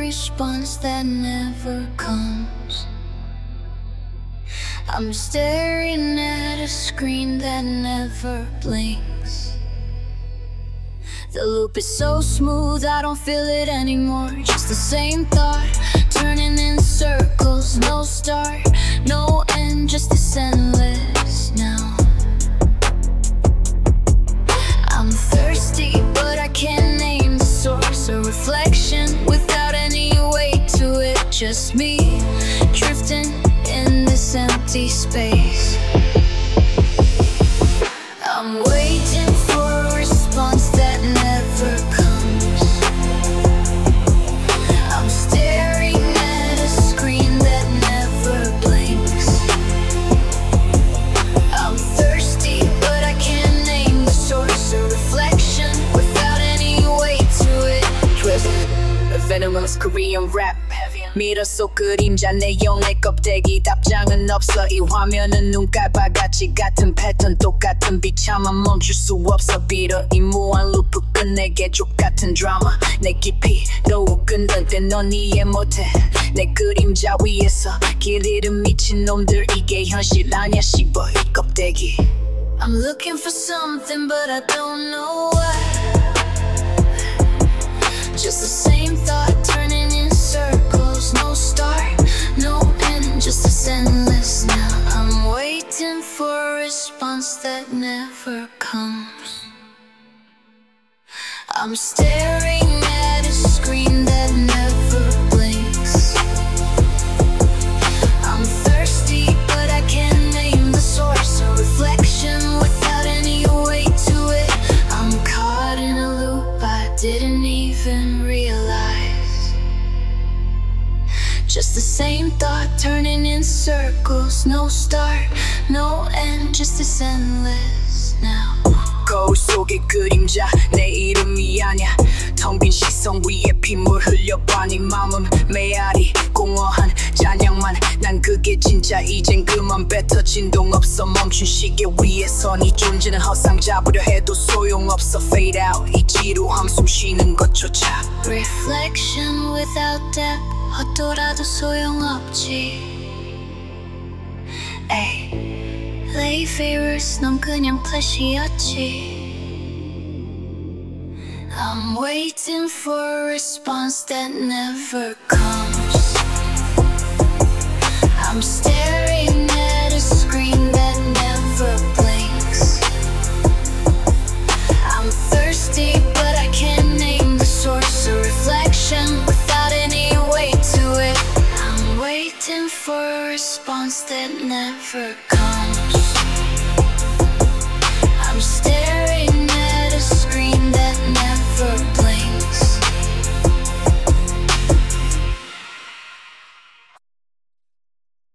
response that never comes. I'm staring at a screen that never blinks. The loop is so smooth, I don't feel it anymore. Just the same thought, turning in circles. No start, no end, just this endless now. I'm thirsty, but I can't name the source. A reflection without any weight to it. Just me, drifting in this empty space. I'm waiting for a response that never comes. I'm staring at a screen that never blinks. I'm thirsty, but I can't name the source. A reflection without any weight to it. Twist, a venomous Korean rap. 밀었어 그림자 내 영의 껍데기 답장은 없어. 이 화면은 눈깔바가지 같은 패턴 똑같은 비참함 멈출 수 없어. 빌어 이 무한 루프 끝내게 족같은 드라마. 내 깊이 더욱 끊던데 넌 이해 못해. 내 그림자 위에서 길 잃은 미친놈들 이게 현실 아냐 씹어 이 껍데기. I'm looking for something but I don't know what. Just the same thought turning in circles. No start, no end, just this endless now. I'm waiting for a response that never comes. I'm staring at a screen that never blinks. I'm thirsty, but I can't name the source. A reflection without any weight to it. I'm caught in a loop I didn't even realize. Just the same thought turning in circles. No start, no end, just this endless now. 거울 속의 그림자 내 이름이 아냐. 텅 빈 시선 위에 핏물 흘려봐. 네 맘은 메아리 공허한 잔향만. 난 그게 진짜 이젠 그만 뱉어. 진동 없어 멈춘 시계 위에서 네 존재는 허상. 잡으려 해도 소용없어. Fade out 이 지루함 숨 쉬는 것조차. Reflection without depth 헛돌아도 소용없지. 에이 Layfarers 넌 그냥 플래시였지. I'm waiting for a response that never comes. I'm staring at a screen that never blinks. I'm thirsty but I can't name the source. A reflection without any weight to it. I'm waiting for a response that never comes.